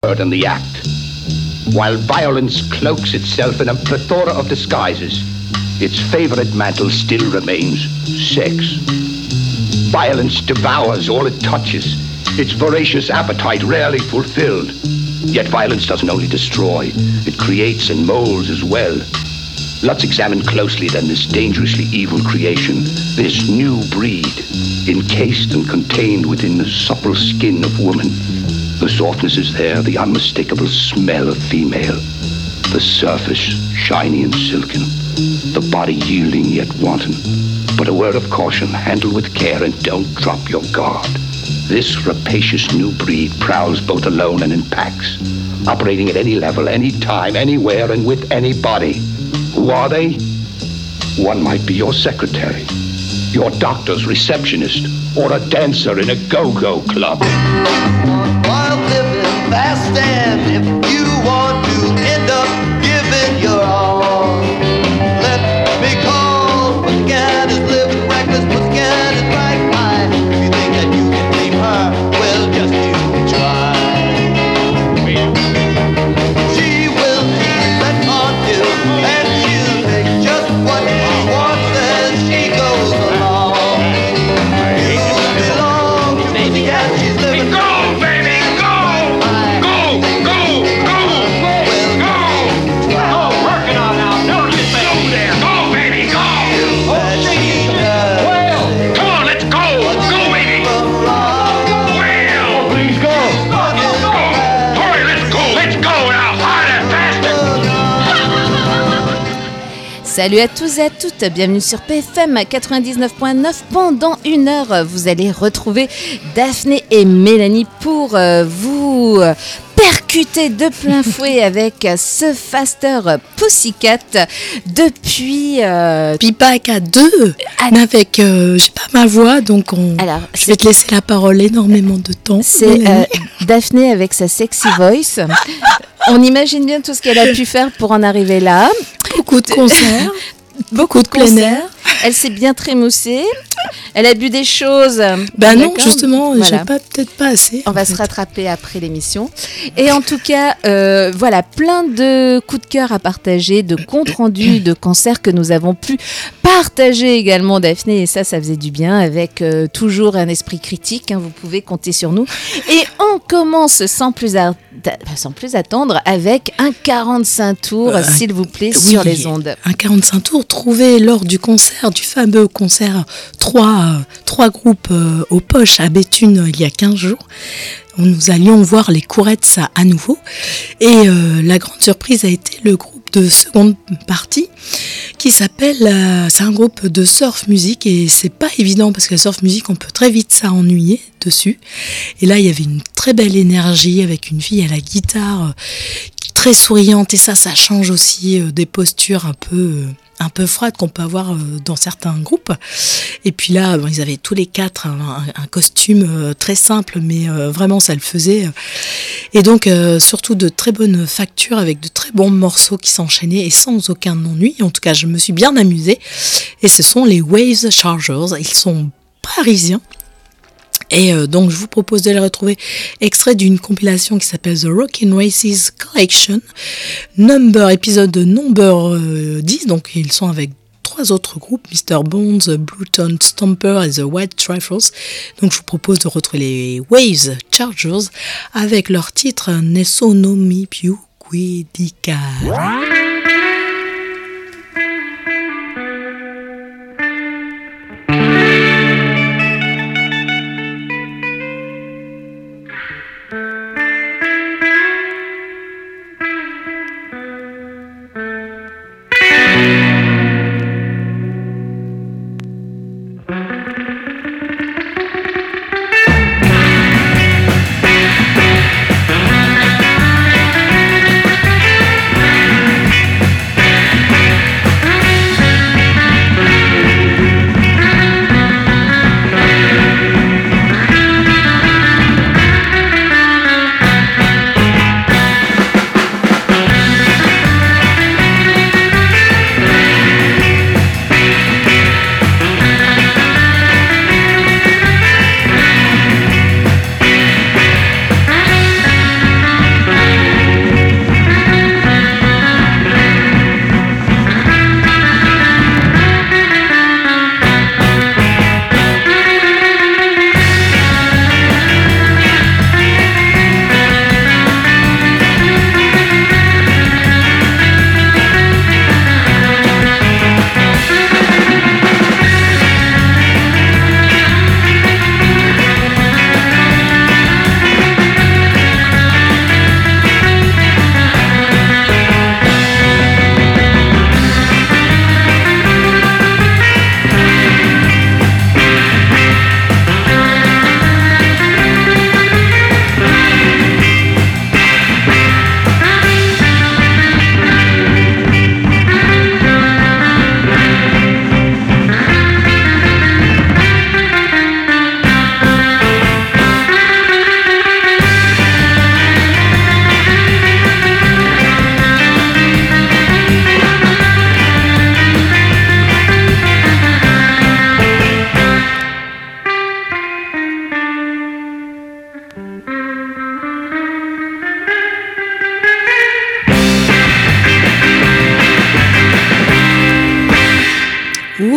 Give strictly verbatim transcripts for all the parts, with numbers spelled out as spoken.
in the act. While violence cloaks itself in a plethora of disguises, its favorite mantle still remains sex. Violence devours all it touches, its voracious appetite rarely fulfilled. Yet violence doesn't only destroy, it creates and molds as well. Let's examine closely then this dangerously evil creation, this new breed, encased and contained within the supple skin of woman. The softness is there, the unmistakable smell of female. The surface, shiny and silken. The body yielding yet wanton. But a word of caution, handle with care and don't drop your guard. This rapacious new breed prowls both alone and in packs, operating at any level, any time, anywhere, and with anybody. Who are they? One might be your secretary, your doctor's receptionist, or a dancer in a go-go club. While living fast, and if you want to end up giving your all, let me call. Pussycat is living reckless, Pussycat is right mind. If you think that you can tame her, well, just you try. She will let on you, and she'll take just what she wants as she goes along. You belong to Pussycat, she's living. Go, baby, go! Go, go, go! Well, Go! Go, working on now. No, you go there. Go, baby, go! that she does. Well, come on, let's go! Go, baby! Well, please go! Go! Hurry, let's go! Let's go now! Harder, faster! Salut à tous et à toutes, bienvenue sur P F M quatre-vingt-dix-neuf point neuf. Pendant une heure, vous allez retrouver Daphné et Mélanie pour euh, vous euh, percuter de plein fouet avec ce Faster Pussycat depuis... euh, Pipac à deux, mais avec, euh, j'ai pas ma voix, donc on, Alors, je vais te laisser la parole énormément de temps. c'est Mélanie. euh, Daphné avec sa sexy voice. On imagine bien tout ce qu'elle a pu faire pour en arriver là. Beaucoup de concerts, beaucoup de plein concerts. air. Elle s'est bien trémoussée. Elle a bu des choses. Ben non, D'accord. justement, Voilà. j'ai pas, peut-être pas assez. On en va fait. se rattraper après l'émission. Et en tout cas, euh, voilà, plein de coups de cœur à partager, de comptes rendus de concerts que nous avons pu partager également, Daphné. Et ça, ça faisait du bien avec euh, toujours un esprit critique. Hein, vous pouvez compter sur nous. Et on commence sans plus, a- sans plus attendre avec un quarante-cinq tours, Euh, s'il vous plaît, Oui, sur les ondes. Un quarante-cinq tours trouvé lors du concert, du fameux concert trois, euh, trois groupes euh, aux poches à Béthune euh, il y a quinze jours. Nous allions voir les Courettes à nouveau. Et euh, la grande surprise a été le groupe de seconde partie qui s'appelle, euh, c'est un groupe de surf music et c'est pas évident parce que la surf music on peut très vite s'ennuyer dessus. Et là il y avait une très belle énergie avec une fille à la guitare euh, très souriante et ça, ça change aussi euh, des postures un peu... Euh, un peu froide qu'on peut avoir euh, dans certains groupes. Et puis là, bon, ils avaient tous les quatre un, un, un costume euh, très simple, mais euh, vraiment ça le faisait. Et donc euh, surtout de très bonnes factures avec de très bons morceaux qui s'enchaînaient et sans aucun ennui. En tout cas, je me suis bien amusée. Et ce sont les Waves Chargers. Ils sont parisiens. Et euh, donc je vous propose de les retrouver extrait d'une compilation qui s'appelle The Rockin' Races Collection, number, épisode number euh, dix, donc ils sont avec trois autres groupes, mister Bones, Blueton Stomper et The White Trifles. Donc je vous propose de retrouver les Waves Chargers avec leur titre Nessuno mi più guidica.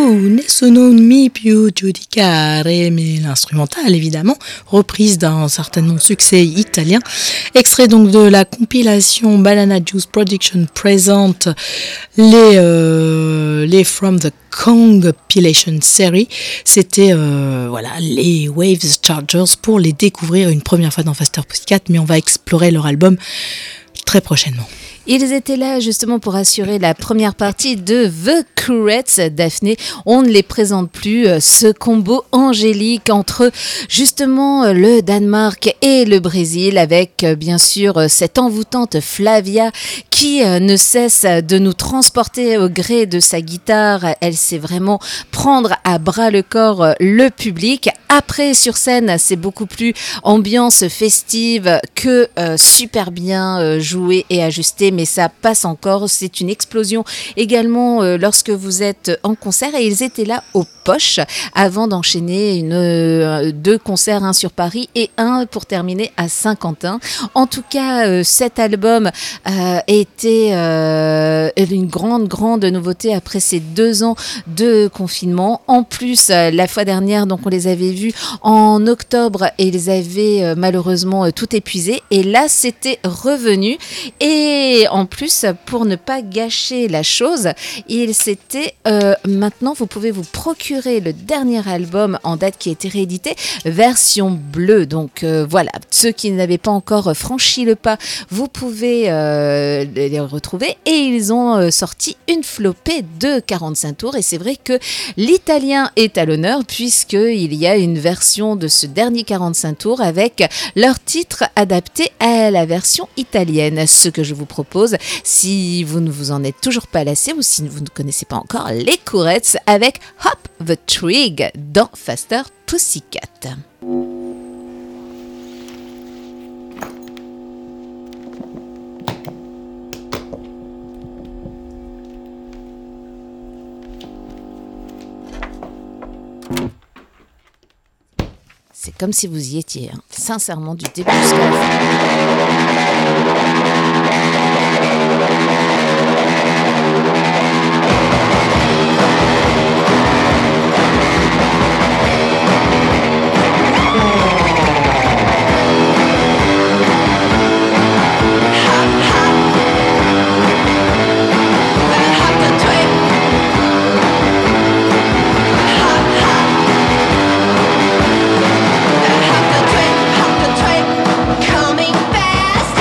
Nessuno mi più giudicare, mais l'instrumental évidemment, reprise d'un certain succès italien, extrait donc de la compilation Banana Juice Production présente les, euh, les From the Compilation Series. C'était euh, voilà, les Waves Chargers pour les découvrir une première fois dans Faster Pussycat, mais on va explorer leur album très prochainement. Ils étaient là justement pour assurer la première partie de The Courettes, Daphné. On ne les présente plus, ce combo angélique entre justement le Danemark et le Brésil, avec bien sûr cette envoûtante Flavia qui ne cesse de nous transporter au gré de sa guitare. Elle sait vraiment prendre à bras le corps le public. Après, sur scène, c'est beaucoup plus ambiance festive que euh, super bien euh, joué et ajusté, mais ça passe encore. C'est une explosion également euh, lorsque vous êtes en concert, et ils étaient là au Poche avant d'enchaîner une, euh, deux concerts, un sur Paris et un pour terminer à Saint-Quentin. En tout cas, euh, cet album euh, était euh, une grande, grande nouveauté après ces deux ans de confinement. En plus, euh, la fois dernière, donc on les avait vus en octobre et ils avaient euh, malheureusement euh, tout épuisé, et là c'était revenu, et en plus, pour ne pas gâcher la chose, il s'était euh, maintenant vous pouvez vous procurer le dernier album en date qui a été réédité version bleue, donc euh, voilà, ceux qui n'avaient pas encore franchi le pas, vous pouvez euh, les retrouver, et ils ont euh, sorti une flopée de quarante-cinq tours, et c'est vrai que l'italien est à l'honneur puisqu'il y a une version de ce dernier quarante-cinq tours avec leur titre adapté à la version italienne. Ce que je vous propose, si vous ne vous en êtes toujours pas lassé ou si vous ne connaissez pas encore les Courettes, avec Hop the Trig dans Faster Pussycat. C'est comme si vous y étiez, hein. Sincèrement, du début jusqu'à la fin. Coming fast.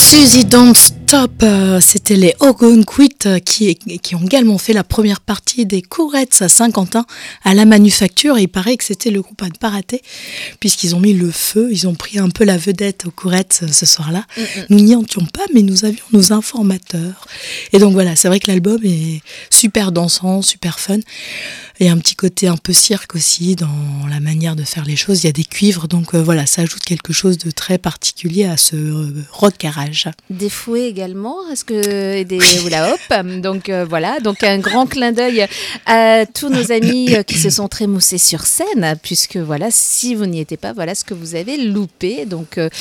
Suzy Don't Stop, euh, c'était les Ogunquit euh, qui, qui ont également fait la première partie des Courettes à Saint-Quentin à la Manufacture, et il paraît que c'était le groupe à ne pas rater puisqu'ils ont mis le feu, ils ont pris un peu la vedette aux Courettes euh, ce soir-là. Mm-hmm. Nous n'y étions pas, mais nous avions nos informateurs. Et donc voilà, c'est vrai que l'album est super dansant, super fun. Il y a un petit côté un peu cirque aussi dans la manière de faire les choses. Il y a des cuivres, donc euh, voilà, ça ajoute quelque chose de très particulier à ce euh, rock garage. Des fouets également, est-ce que et des hula hop. Donc euh, voilà, donc un grand clin d'œil à tous nos amis qui se sont trémoussés sur scène, puisque voilà, si vous n'y étiez pas, voilà ce que vous avez loupé. Donc euh,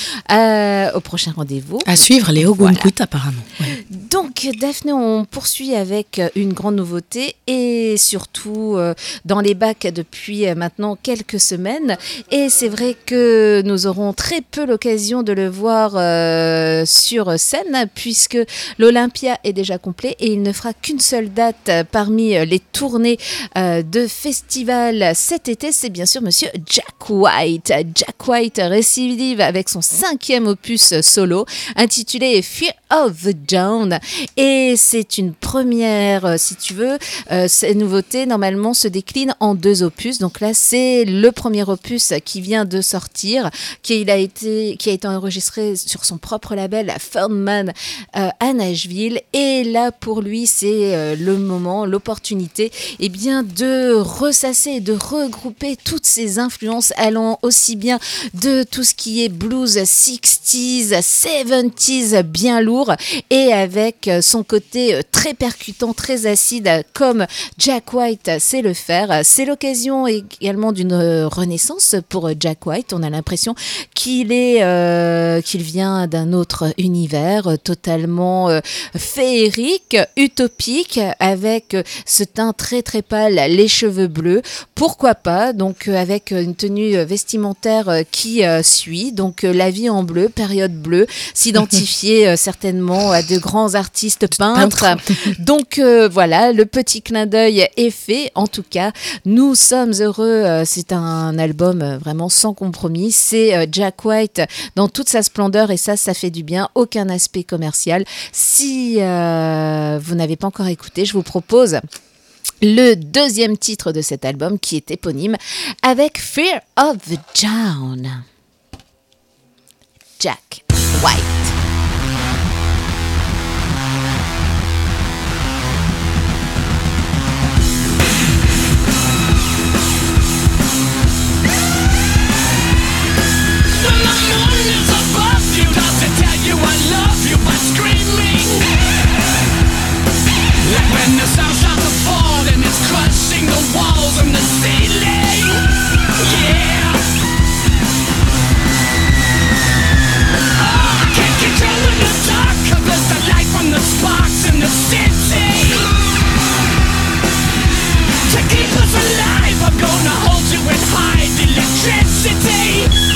à, au prochain rendez-vous. À suivre les Ogunquit voilà. Apparemment. Ouais. Donc Daphné, on poursuit avec une grande nouveauté et surtout euh, dans les bacs depuis maintenant quelques semaines. Et c'est vrai que nous aurons très peu l'occasion de le voir euh, sur scène puisque l'Olympia est déjà complet et il ne fera qu'une seule date parmi les tournées euh, de festival cet été. C'est bien sûr monsieur Jack White. Jack White récidive avec son cinquième opus solo intitulé Fear of the Dawn. Et c'est une première, si tu veux. Euh, ces nouveautés, normalement, se déclinent en deux opus. Donc là, c'est le premier opus qui vient de sortir, qui a été, qui a été enregistré sur son propre label, Fernman, euh, à Nashville. Et là, pour lui, c'est euh, le moment, l'opportunité, eh bien, de ressasser, de regrouper toutes ces influences allant aussi bien de tout ce qui est blues sixties, seventies, bien lourd, et avec son côté très percutant, très acide, comme Jack White sait le faire. C'est l'occasion également d'une renaissance pour Jack White. On a l'impression qu'il est, euh, qu'il vient d'un autre univers totalement euh, féerique, utopique, avec ce teint très très pâle, les cheveux bleus. Pourquoi pas, donc avec une tenue vestimentaire qui euh, suit, donc la vie en bleu, période bleue, s'identifier euh, certainement à de grands artistes peintres. Donc euh, voilà, le petit clin d'œil est fait. En tout cas, nous sommes heureux. Euh, c'est un album euh, vraiment sans compromis. C'est euh, Jack White dans toute sa splendeur et ça, ça fait du bien. Aucun aspect commercial. Si euh, vous n'avez pas encore écouté, je vous propose le deuxième titre de cet album qui est éponyme avec Fear of the Dawn. Jack White. Like when the sun starts to fall and it's crushing the walls and the ceiling. Yeah. Oh, I can't control in the dark, 'cause there's the light from the sparks in the city. To keep us alive, I'm gonna hold you with high electricity.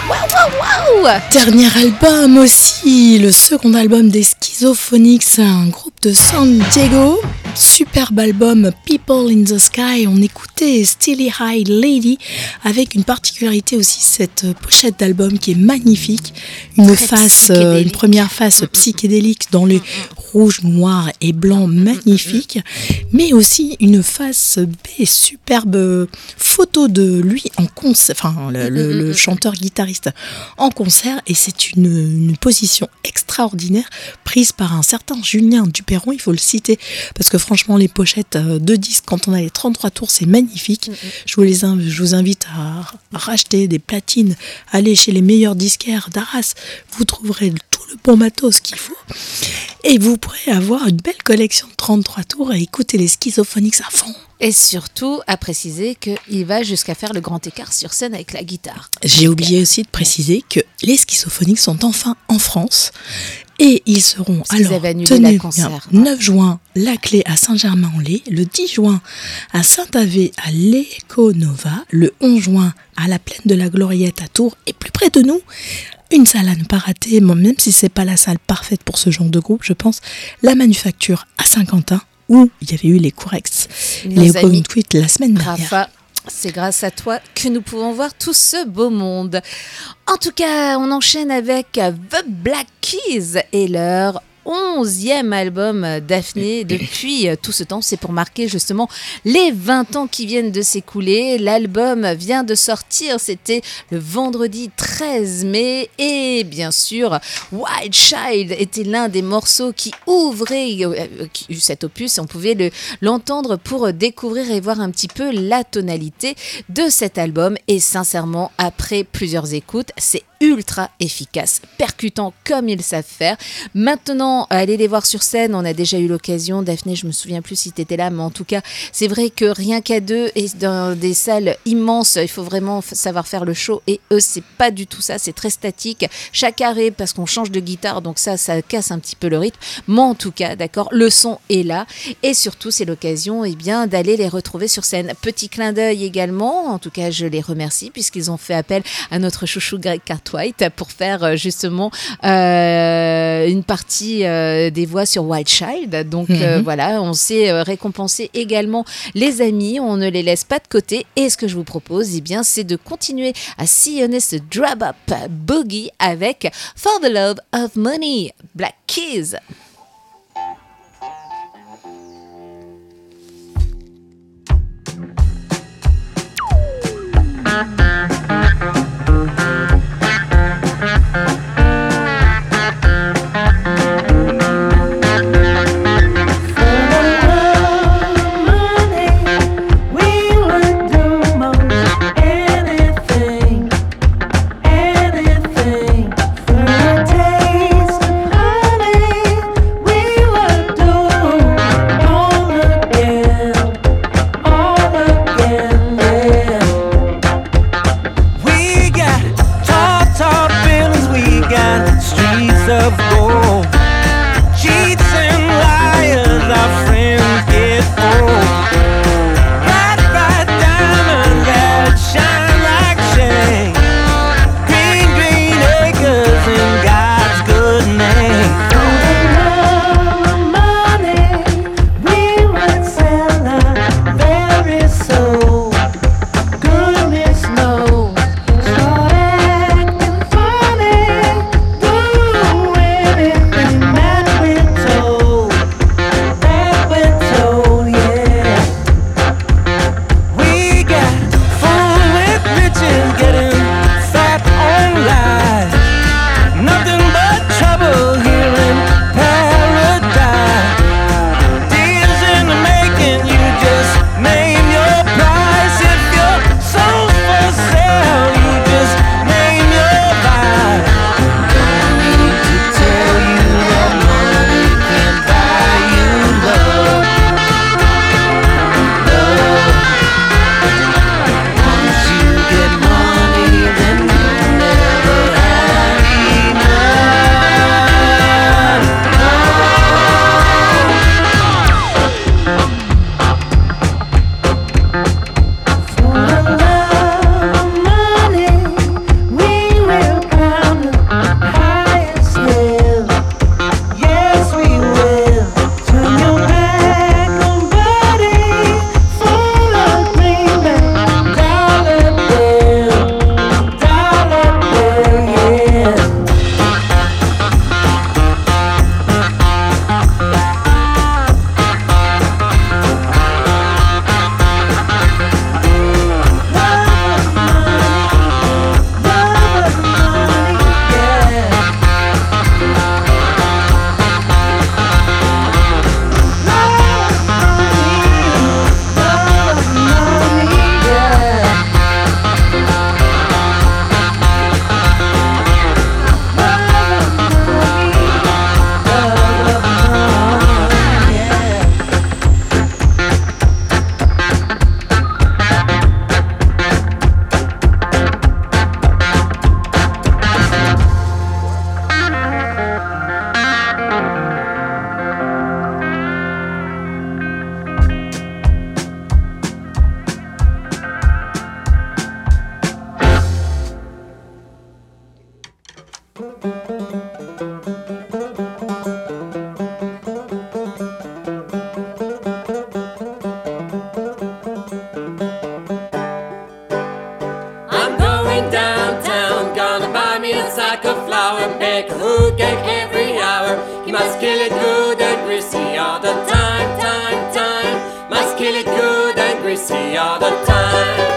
Waouh, waouh. Dernier album aussi, le second album des Schizophonics, un groupe de San Diego. Superbe album People in the Sky. On écoutait Steely Eyed Lady avec une particularité aussi, cette pochette d'album qui est magnifique. Une Très face, euh, une première face psychédélique dans les rouges, noirs et blancs magnifiques, mais aussi une face B, superbe photo de lui en concert, enfin le, le, le chanteur guitariste en concert, et c'est une, une position extraordinaire prise par un certain Julien Duperron, il faut le citer, parce que franchement les pochettes de disques quand on a les trente-trois tours c'est magnifique. Je vous, les inv- je vous invite à, à racheter des platines, aller chez les meilleurs disquaires d'Arras, vous trouverez tout le bon matos qu'il faut et vous pourrez avoir une belle collection de trente-trois tours et écouter les Schizophonics à fond. Et surtout, à préciser qu'il va jusqu'à faire le grand écart sur scène avec la guitare. J'ai oublié aussi de préciser que les Schizophonics sont enfin en France et ils seront Parce qu'ils alors avaient annulé tenus la concert. bien, neuf juin La Clé à Saint-Germain-en-Laye, le dix juin à Saint-Avé à l'Econova, le onze juin à la Plaine de la Gloriette à Tours et plus près de nous, une salle à ne pas rater, même si c'est pas la salle parfaite pour ce genre de groupe, je pense, la Manufacture à Saint-Quentin où il y avait eu les Corex, Nos les amis Going Tweet la semaine dernière. Rafa, c'est grâce à toi que nous pouvons voir tout ce beau monde. En tout cas, on enchaîne avec The Black Keys et leur onzième album Daphné depuis tout ce temps. C'est pour marquer justement les vingt ans qui viennent de s'écouler. L'album vient de sortir, c'était le vendredi treize mai et bien sûr Wild Child était l'un des morceaux qui ouvrait euh, cet opus. On pouvait le, l'entendre pour découvrir et voir un petit peu la tonalité de cet album et sincèrement après plusieurs écoutes c'est ultra efficace, percutant comme ils savent faire. Maintenant, allez les voir sur scène, on a déjà eu l'occasion, Daphné, je me souviens plus si tu étais là, mais en tout cas, c'est vrai que rien qu'à deux et dans des salles immenses, il faut vraiment f- savoir faire le show et eux, c'est pas du tout ça, c'est très statique. Chaque arrêt, parce qu'on change de guitare, donc ça, ça casse un petit peu le rythme, mais en tout cas, d'accord, le son est là et surtout, c'est l'occasion eh bien, d'aller les retrouver sur scène. Petit clin d'œil également, en tout cas, je les remercie puisqu'ils ont fait appel à notre chouchou Greg Cartwright pour faire justement euh, une partie euh, des voix sur Wild Child. Donc mm-hmm. euh, voilà, on sait euh, récompenser également les amis, on ne les laisse pas de côté. Et ce que je vous propose, eh bien, c'est de continuer à sillonner ce drop up boogie avec For the Love of Money, Black Keys. Anything sack of flour, bake a who cake every hour. Keep my skillet good and greasy all the time, time, time. My skillet good and greasy all the time.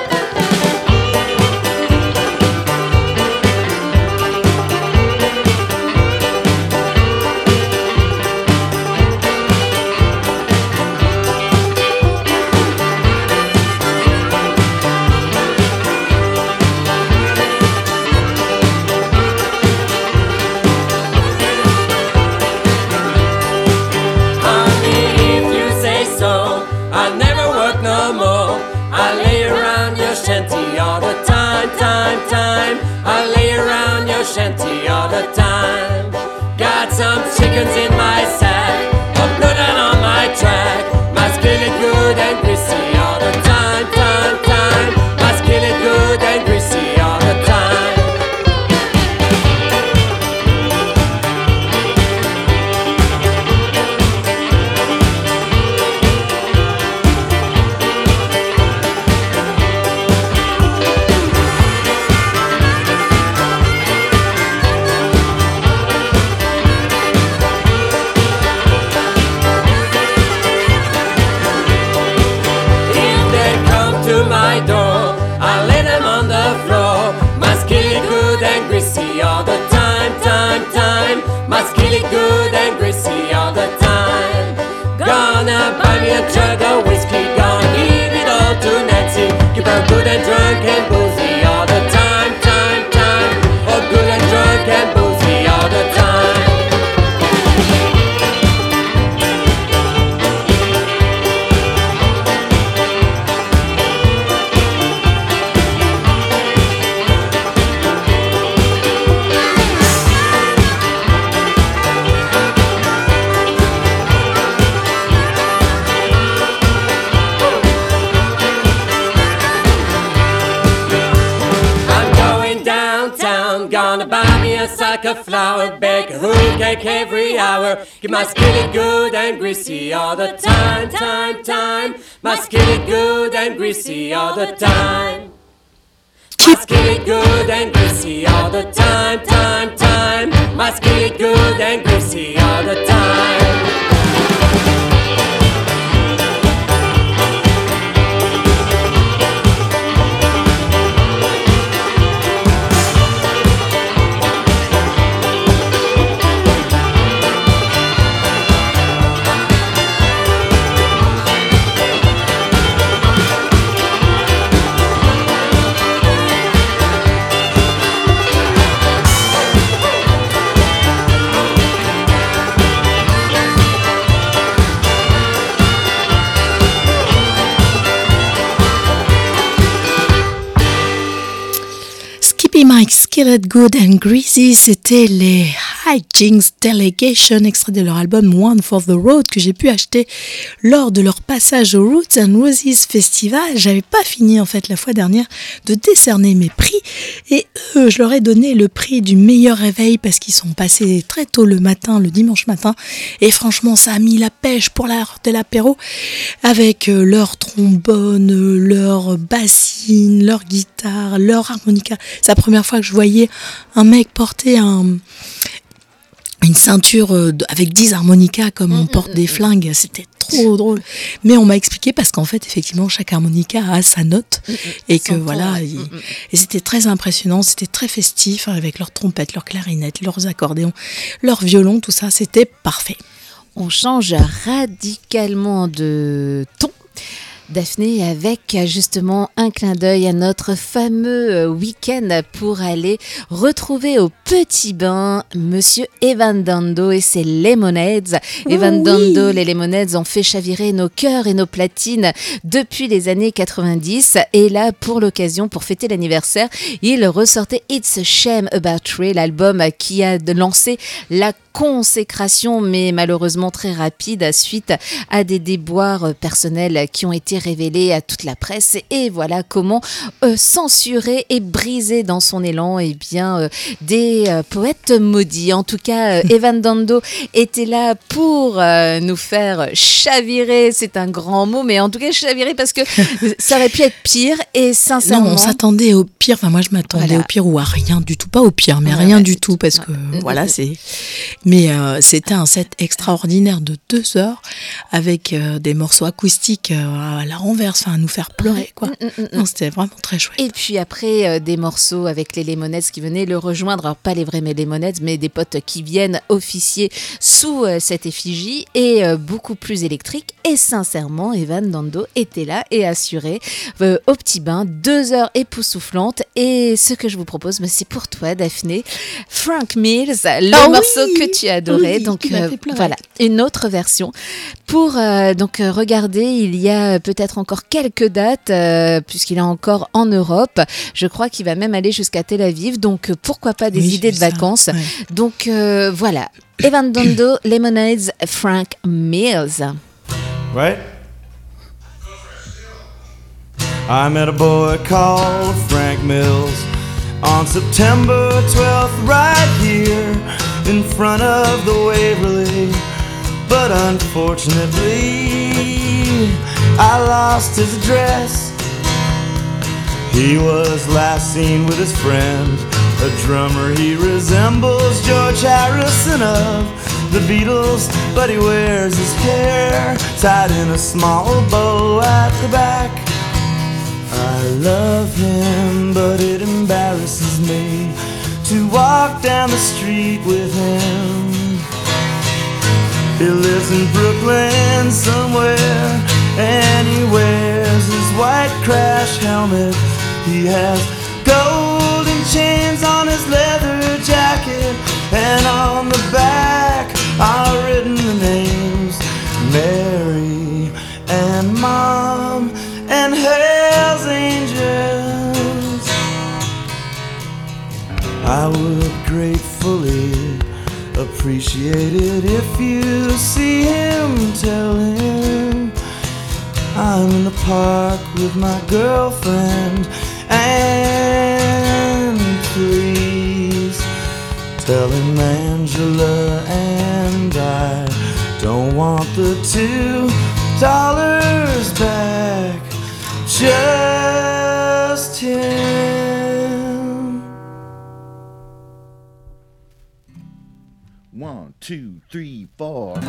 Shanty all the time. Got some chickens in my sack, I'm putting on my track. My skillet good and greasy all the time, time, time. My skillet good and greasy all the time. Good and greasy all the time. Gonna buy me a jug of whiskey, gonna give it all to Nancy. Keep her good and drunk and boozy all the time, time, time. Oh, good and drunk and boozy all the time. Sack of flour, bake a who cake every hour. Keep my skillet good and greasy all the time, time, time. My skillet good and greasy all the time. My skillet good and greasy all the time, time, time. My skillet good and greasy all the time. Mike Skillet Good and Greasy, c'était les Hijinks Delegation, extrait de leur album One for the Road que j'ai pu acheter lors de leur passage au Roots and Roses Festival. J'avais pas fini en fait la fois dernière de décerner mes prix et eux, je leur ai donné le prix du meilleur réveil parce qu'ils sont passés très tôt le matin, le dimanche matin, et franchement ça a mis la pêche pour l'heure de l'apéro avec leur trombone, leur bassine, leur guitare, leur harmonica. C'est la première fois que je voyais un mec porter un, une ceinture avec dix harmonicas comme on porte des flingues. C'était trop drôle. Mais on m'a expliqué parce qu'en fait, effectivement, chaque harmonica a sa note et que voilà, il, et c'était très impressionnant, c'était très festif avec leurs trompettes, leurs clarinettes, leurs accordéons, leurs violons, tout ça, c'était parfait. On change radicalement de ton. Daphné, avec justement un clin d'œil à notre fameux week-end pour aller retrouver au Petit Bain Monsieur Evan Dando et ses Lemonheads. Oh, Evan oui. Dando, les Lemonheads ont fait chavirer nos cœurs et nos platines depuis les années quatre-vingt-dix. Et là, pour l'occasion, pour fêter l'anniversaire, ils ressortaient It's a Shame About Ray, l'album qui a lancé la consécration, mais malheureusement très rapide suite à des déboires personnels qui ont été révélés à toute la presse. Et voilà comment euh, censurer et briser dans son élan eh bien, euh, des euh, poètes maudits. En tout cas, euh, Evan Dando était là pour euh, nous faire chavirer. C'est un grand mot, mais en tout cas chavirer parce que ça aurait pu être pire. Et sincèrement, non, on s'attendait au pire. Enfin, moi, je m'attendais Voilà. au pire ou à rien du tout. Pas au pire, mais Ouais, rien ouais, du c'est tout, tout. parce que Ouais. voilà, c'est. Mais euh, c'était un set extraordinaire de deux heures avec euh, des morceaux acoustiques euh, à la renverse, enfin, à nous faire pleurer, quoi. Mm, mm, mm, Non, c'était vraiment très chouette. Et puis après, euh, des morceaux avec les Lemonheads qui venaient le rejoindre. Alors, pas les vrais Lemonheads, mais des potes qui viennent officier sous euh, cette effigie et euh, beaucoup plus électrique. Et sincèrement, Evan Dando était là et assurait euh, au petit bain, deux heures époustouflantes. Et ce que je vous propose, bah, c'est pour toi, Daphné. Frank Mills, le Ah oui morceau que tu as adoré. Oui, donc qui m'a fait pleurer. voilà, une autre version. Pour euh, donc euh, regarder, il y a peut-être encore quelques dates, euh, puisqu'il est encore en Europe. Je crois qu'il va même aller jusqu'à Tel Aviv. Donc euh, pourquoi pas des Oui, idées j'ai de vu ça, vacances. ouais. Donc euh, voilà, Evan Dando, Lemonheads, Frank Mills. Right? I met a boy called Frank Mills on September twelfth right here in front of the Waverly. But unfortunately, I lost his address. He was last seen with his friend, a drummer he resembles George Harrison of the Beatles, but he wears his hair tied in a small bow at the back. I love him, but it embarrasses me to walk down the street with him. He lives in Brooklyn somewhere, and he wears his white crash helmet. He has golden chains on his leather jacket, and on the back are written the names Mary and Mom and Hell's Angels. I would gratefully appreciate it if you see him. Tell him I'm in the park with my girlfriend, and please tell him Angela and I don't want the two dollars back, just him. One, two, three, four.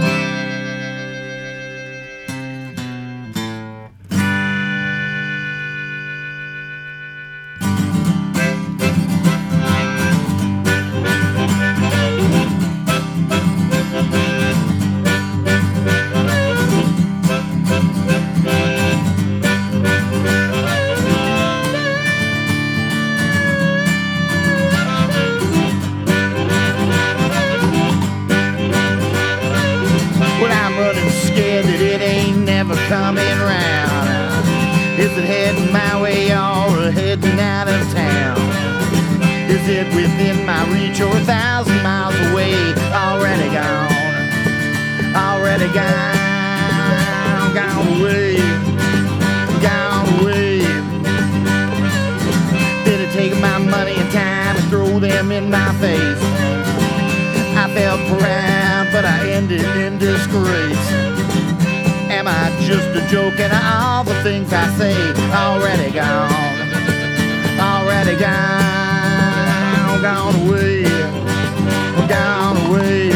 Coming round, is it heading my way or heading out of town? Is it within my reach or a thousand miles away? Already gone, already gone, gone away, gone away. Did it take my money and time to throw them in my face? I felt proud, but I ended in disgrace. Am I just a joke and all the things I say already gone, already gone, gone away, gone away.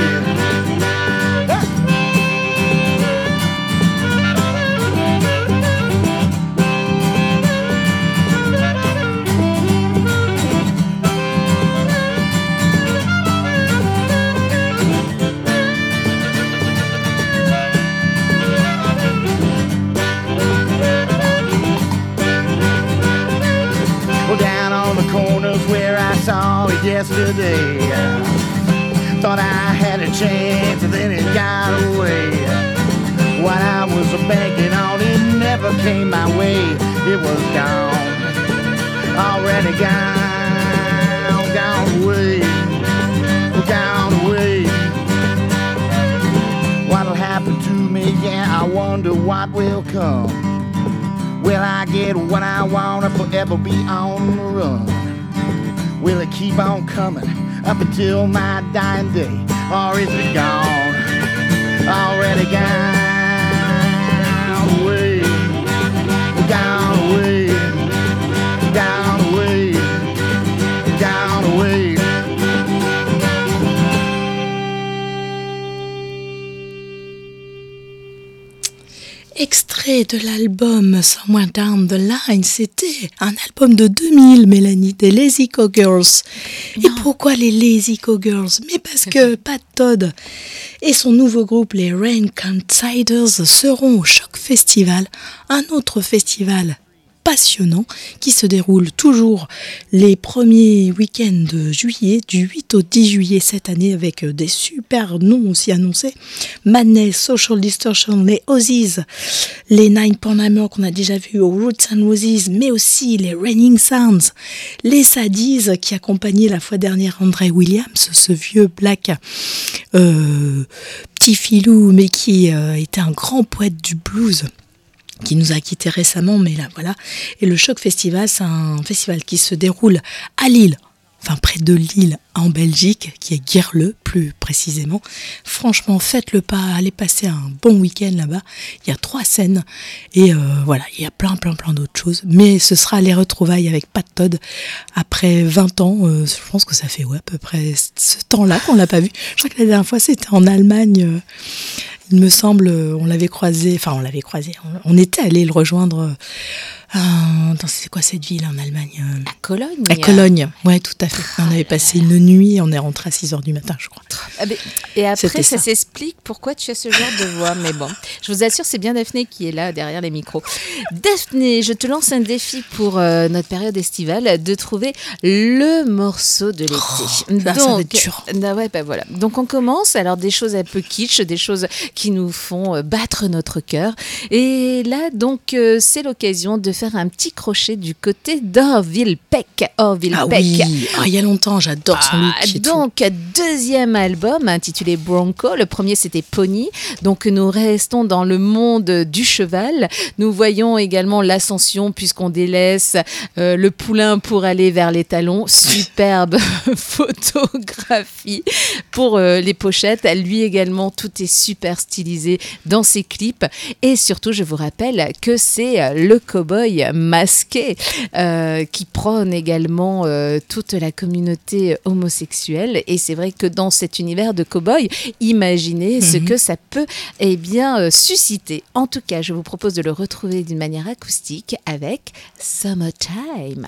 Saw it yesterday. Thought I had a chance, and then it got away. What I was banking on, it never came my way. It was gone, already gone, gone away, gone away. what will come. Will I get what I want or forever be on the run? Will it keep on coming up until my dying day? Or is it gone, already gone away, gone away, gone away, gone away? Extrait de l'album Somewhere Down the Line, c'était un album de deux mille, Mélanie, des Lazy Cowgirls. Et pourquoi les Lazy Cowgirls? Mais parce que Pat Todd et son nouveau groupe, les Rain Considers, seront au Choc Festival, un autre festival passionnant qui se déroule toujours les premiers week-ends de juillet, du huit au dix juillet cette année, avec des super noms aussi annoncés: Madness, Social Distortion, les Ozzies, les Nine Pound Hammer qu'on a déjà vu au Roots and Roses, mais aussi les Raining Sounds, les Saddies qui accompagnaient la fois dernière André Williams, ce vieux black euh, petit filou mais qui euh, était un grand poète du blues, qui nous a quittés récemment, mais là voilà. Et le Choc Festival, c'est un festival qui se déroule à Lille, enfin près de Lille, en Belgique, qui est Guerleux plus précisément. Franchement, faites le pas, allez passer un bon week-end là-bas. Il y a trois scènes et euh, voilà, il y a plein plein plein d'autres choses. Mais ce sera les retrouvailles avec Pat Todd après vingt ans. Euh, je pense que ça fait ouais, à peu près ce temps-là qu'on l'a pas vu. Je crois que la dernière fois c'était en Allemagne. Euh, Il me semble, on l'avait croisé, enfin on l'avait croisé, on, on était allé le rejoindre euh, dans c'est quoi cette ville en Allemagne euh, À Cologne. À Cologne, ouais, tout à fait. On avait passé une nuit, on est rentré à six heures du matin, je crois. Ah ben, et après, C'était ça, ça. s'explique pourquoi tu as ce genre de voix. Mais bon, je vous assure, c'est bien Daphné qui est là derrière les micros. Daphné, je te lance un défi pour euh, notre période estivale, de trouver le morceau de l'été. Oh, là, ça va être dur. Ah ouais, bah voilà. Donc on commence. Alors des choses un peu kitsch, des choses qui nous font euh, battre notre cœur. Et là, donc, euh, c'est l'occasion de faire un petit crochet du côté d'Orville Peck. Orville Ah Peck. oui, ah, il y a longtemps, j'adore son look. Ah, et tout. donc, deuxième album intitulé Bronco. Le premier, c'était Pony. Donc, nous restons dans le monde du cheval. Nous voyons également l'ascension, puisqu'on délaisse euh, le poulain pour aller vers les talons. Superbe photographie pour euh, les pochettes. Lui également, tout est super stylisé dans ses clips. Et surtout, je vous rappelle que c'est euh, le cow-boy masqué euh, qui prône également euh, toute la communauté homosexuelle. Et c'est vrai que dans cet univers de cow-boy, imaginez mm-hmm. ce que ça peut eh bien, euh, susciter. En tout cas, je vous propose de le retrouver d'une manière acoustique avec Summertime.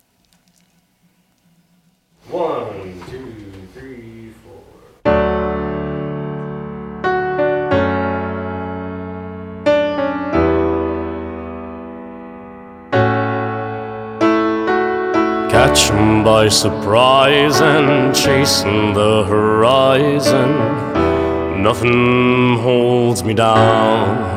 One, two, three, four. Catch 'em by surprise and chasing the horizon. Nothing holds me down.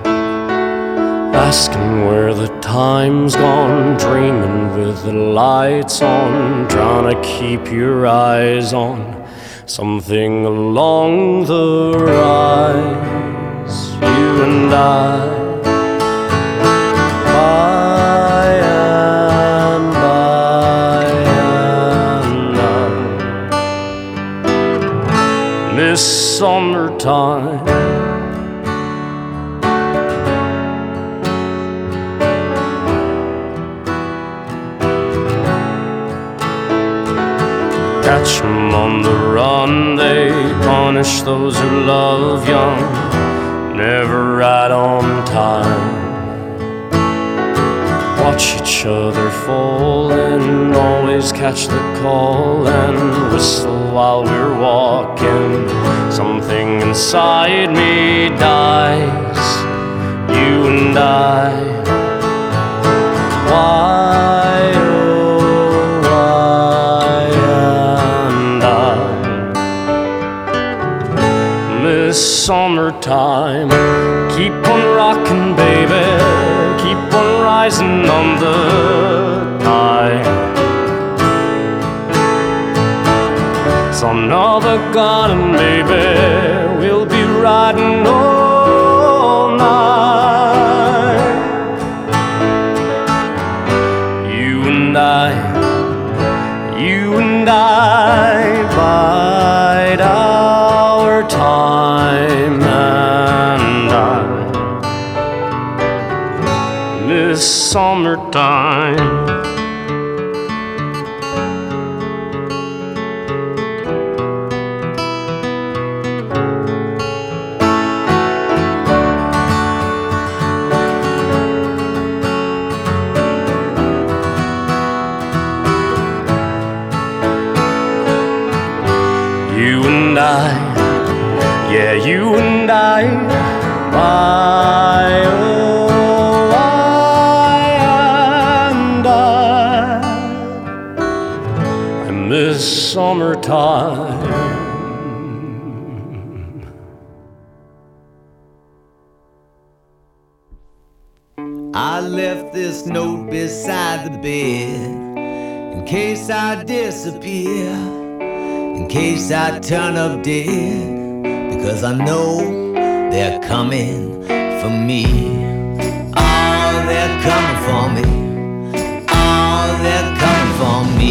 Asking where the time's gone, dreaming with the lights on, trying to keep your eyes on something along the rise. You and I, by and by and by. This summertime, catch 'em on the run, they punish those who love young, never right on time. Watch each other fall and always catch the call and whistle while we're walking. Something inside me dies, you and I. Why, oh, why and I? This summertime, keep on rocking, baby. Keep on rising on the tide. Son of a gun, baby, we'll be riding all night. you and I bide our time, and I miss summertime. You and I, yeah, you and I, my oh, I and I, I miss summertime. I left this note beside the bed in case I disappear, in case I turn up dead, because I know they're coming for me. Oh, they're coming for me. Oh, they're coming for me.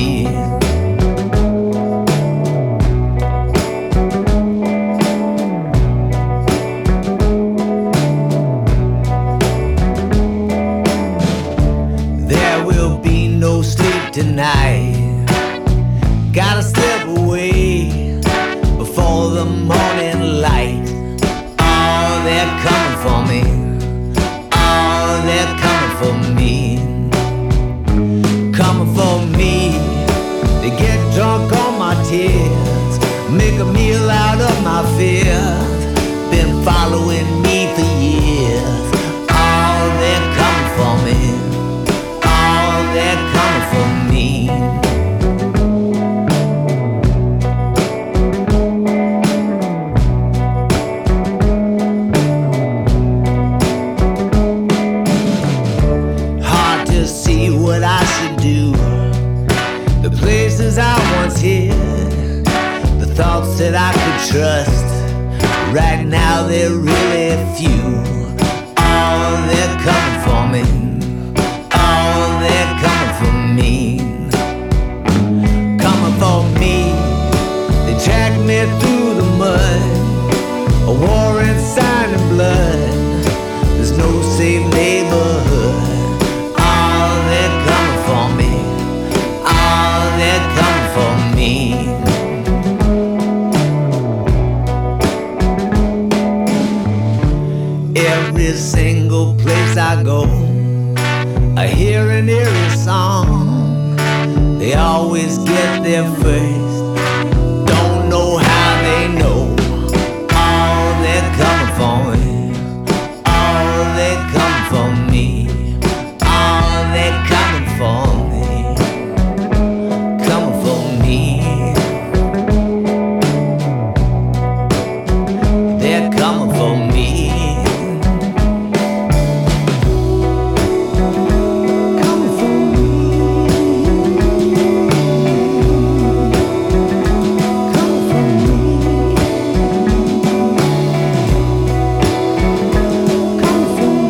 There will be no sleep tonight. Gotta slip away before the morning light. Oh, they're coming for me. Oh, they're coming for me. Coming for me. They get drunk on my tears, make a meal out of my fears. Been following me for years. Oh, they're coming for me. Oh, they're coming for me. What I should do, the places I once hid, the thoughts that I could trust. Right now they're really few. Oh, they're coming for me. Oh, they're coming for me. Coming for me. They dragged me through the mud, a war inside and blood. There's no safe neighborhood. They're coming for me. Oh, they're coming for me. Every single place I go, I hear an eerie song. They always get there first. Don't know how they know. Oh, they're coming for me. Oh, they're coming for me. They're coming for me, coming for me. They're coming for me. Coming for me. Coming for me. Coming for me.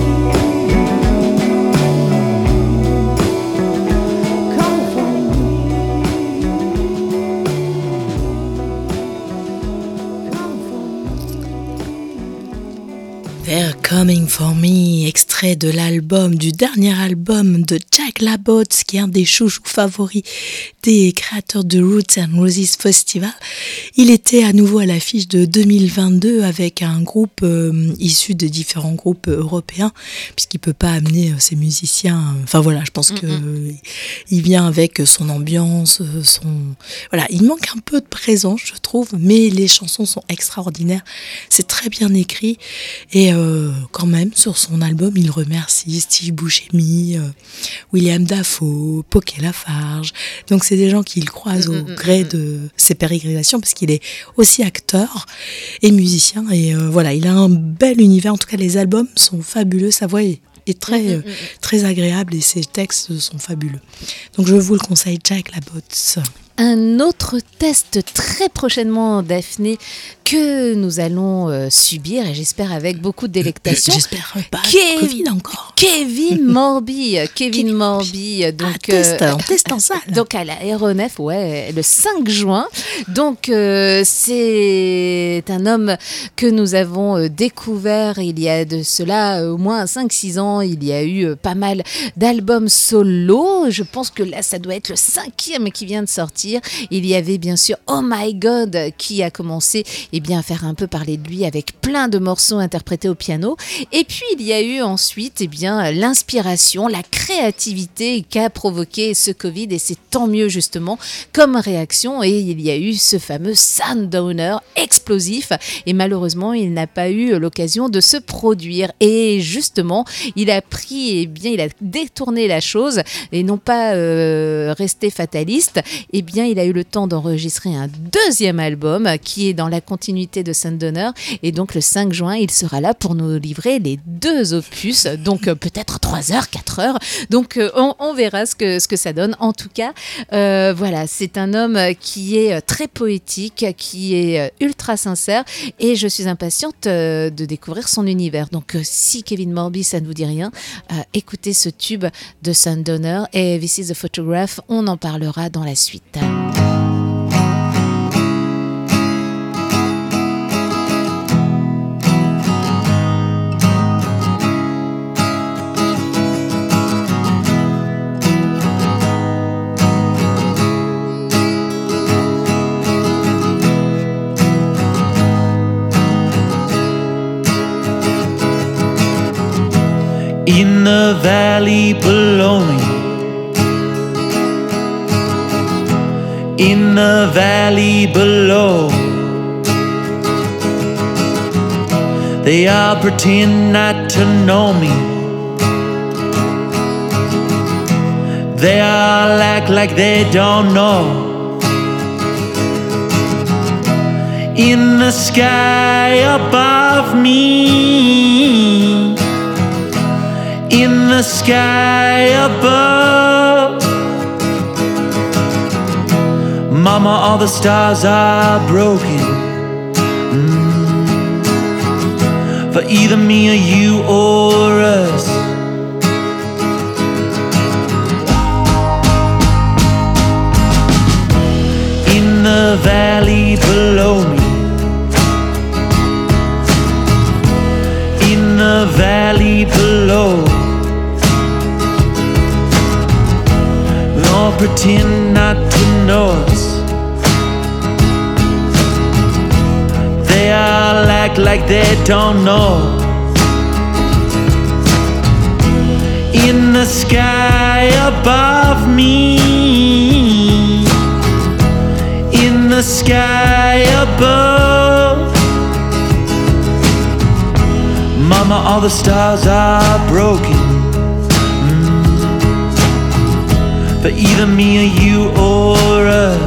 They're Coming for Me, extrait de l'album, du dernier album de Jack LaBotte, qui est un des chouchous favoris des créateurs de Roots and Roses Festival. Il était à nouveau à l'affiche de deux mille vingt-deux avec un groupe euh, issu de différents groupes européens, puisqu'il peut pas amener euh, ses musiciens. Euh, enfin voilà, je pense que euh, il vient avec son ambiance, son voilà, il manque un peu de présence, je trouve, mais les chansons sont extraordinaires. C'est très bien écrit et euh, quand même sur son album, il remercie Steve Buscemi, euh, William Dafoe, Poké Lafarge. Donc c'est des gens qu'il croise au gré de ses pérégrinations, parce qu'il est aussi acteur et musicien. Et euh, voilà, il a un bel univers. En tout cas, les albums sont fabuleux. Sa voix est, est très, euh, très agréable et ses textes sont fabuleux. Donc je vous le conseille, Jack LaBotte. un autre test très prochainement, Daphné, que nous allons euh, subir, et j'espère avec beaucoup de délectation. Euh, j'espère pas Kev- Covid encore. Kevin Morby, Kevin Morby, donc ah, test, euh, on teste en salle. Donc à l'aéronef, ouais, le cinq juin. Donc euh, c'est un homme que nous avons euh, découvert il y a de cela euh, au moins cinq six ans. Il y a eu euh, pas mal d'albums solo. Je pense que là, ça doit être le cinquième qui vient de sortir. Il y avait bien sûr Oh My God qui a commencé eh bien, à faire un peu parler de lui avec plein de morceaux interprétés au piano. Et puis il y a eu ensuite eh bien, l'inspiration, la créativité qu'a provoqué ce Covid, et c'est tant mieux justement comme réaction. Et il y a eu ce fameux Sundowner explosif, et malheureusement il n'a pas eu l'occasion de se produire. Et justement il a pris, eh bien, il a détourné la chose et non pas euh, resté fataliste. Eh bien il a eu le temps d'enregistrer un deuxième album qui est dans la continuité de Sundowner, et donc le cinq juin il sera là pour nous livrer les deux opus, donc euh, peut-être trois heures, quatre heures, donc euh, on, on verra ce que, ce que ça donne. En tout cas euh, voilà, c'est un homme qui est très poétique, qui est ultra sincère, et je suis impatiente euh, de découvrir son univers. Donc euh, si Kevin Morby ça ne vous dit rien, euh, écoutez ce tube de Sundowner, et This is a Photograph, on en parlera dans la suite. In the valley below me, in the valley below, they all pretend not to know me. They all act like they don't know. In the sky above me, in the sky above, Mama, all the stars are broken, mm, for either me or you or us. In the valley below me, in the valley below, all pretend not to know us. They all act like they don't know. In the sky above me, in the sky above, Mama, all the stars are broken, for either me or you or us.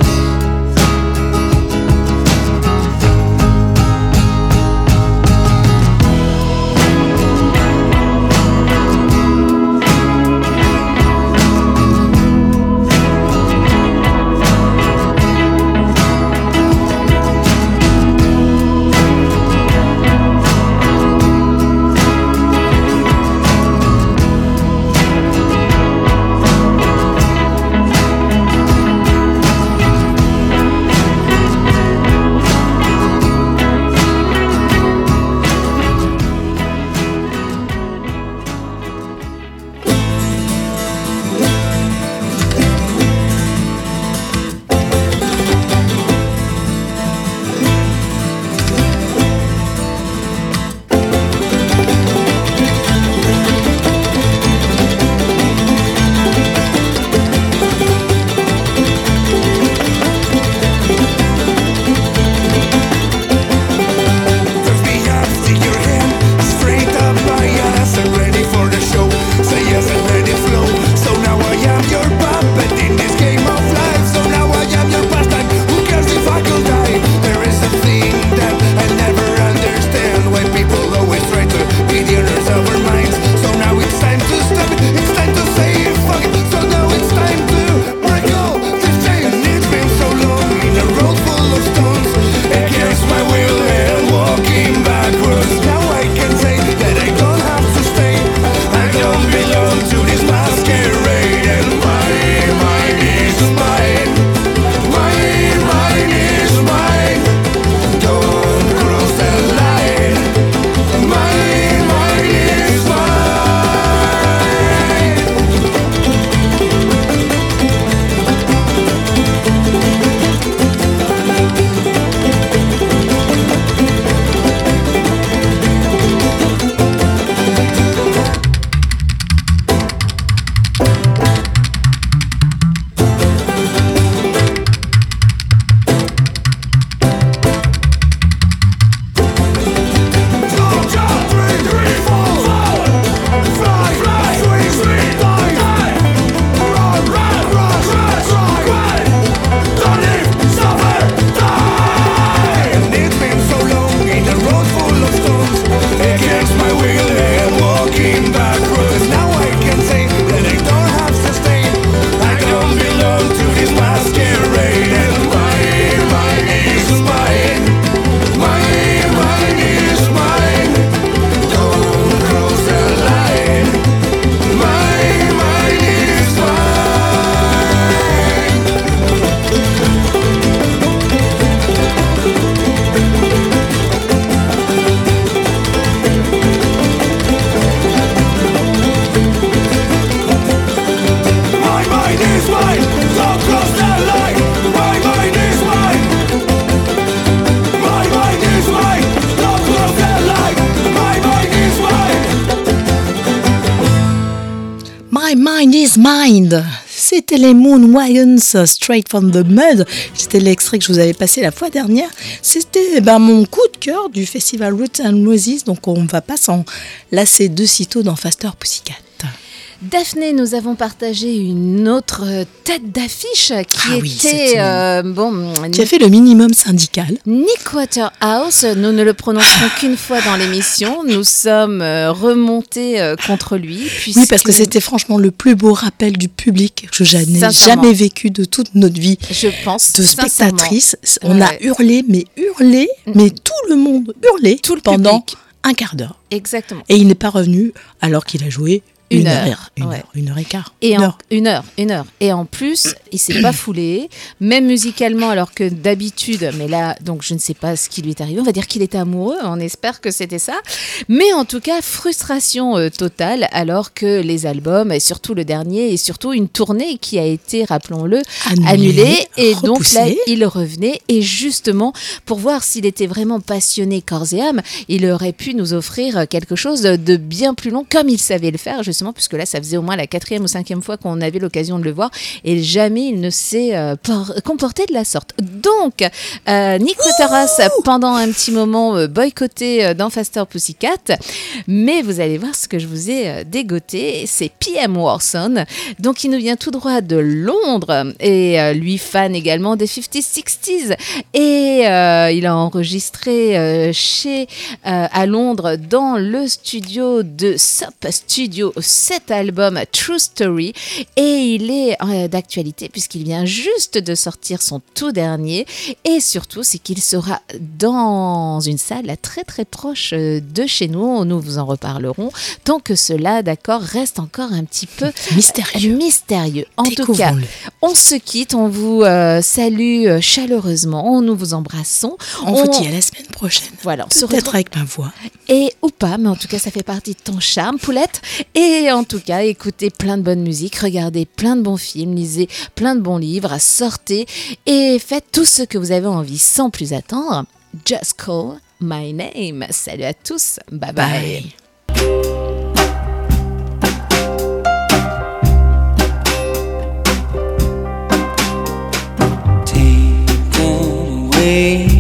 His Mind. C'était les Moon Wagons, Straight from the Mud. C'était l'extrait que je vous avais passé la fois dernière. C'était ben, mon coup de cœur du festival Roots and Roses. Donc on ne va pas s'en lasser de sitôt dans Faster Pussycat. Daphné, nous avons partagé une autre tête d'affiche qui ah oui, était euh, bon, qui a fait le minimum syndical. Nick Waterhouse. Nous ne le prononcerons qu'une fois dans l'émission. Nous sommes euh, remontés euh, contre lui. Puisque... Oui, parce que c'était franchement le plus beau rappel du public que je n'ai jamais vécu de toute notre vie. Je pense. De spectatrice, on ouais. a hurlé, mais hurlé, mmh. mais tout le monde hurlait tout le pendant public. un quart d'heure. Exactement. Et il n'est pas revenu alors qu'il a joué. Une, une heure, heure, une, ouais. heure, une heure et quart. Et une, en, heure. une heure, une heure. Et en plus, il s'est pas foulé, même musicalement, alors que d'habitude, mais là, donc je ne sais pas ce qui lui est arrivé. On va dire qu'il était amoureux, on espère que c'était ça. Mais en tout cas, frustration euh, totale, alors que les albums, et surtout le dernier, et surtout une tournée qui a été, rappelons-le, annulée. annulée et repoussée. Donc là, il revenait. Et justement, pour voir s'il était vraiment passionné corps et âme, il aurait pu nous offrir quelque chose de bien plus long, comme il savait le faire, justement, puisque là, ça faisait au moins la quatrième ou cinquième fois qu'on avait l'occasion de le voir, et jamais il ne s'est euh, por- comporté de la sorte. Donc, euh, Nick Waterhouse, pendant un petit moment, euh, boycotté euh, dans Faster Pussycat, mais vous allez voir ce que je vous ai euh, dégoté, c'est P M Warson, donc il nous vient tout droit de Londres, et euh, lui, fan également des cinquante soixante, et euh, il a enregistré euh, chez, euh, à Londres, dans le studio de Sop Studio, cet album True Story, et il est euh, d'actualité puisqu'il vient juste de sortir son tout dernier, et surtout c'est qu'il sera dans une salle très très proche de chez nous. Nous vous en reparlerons tant que cela, d'accord, reste encore un petit peu mystérieux. Euh, mystérieux. En tout cas, on se quitte, on vous euh, salue chaleureusement, nous vous embrassons. On, on vous dit à la semaine prochaine. Voilà, on peut-être se retrouve... avec ma voix. Et ou pas, mais en tout cas ça fait partie de ton charme, Poulette. Et en tout cas, écoutez plein de bonne musique, regardez plein de bons films, lisez plein de bons livres, sortez et faites tout ce que vous avez envie sans plus attendre. Just call my name. Salut à tous. Bye bye. bye. Take away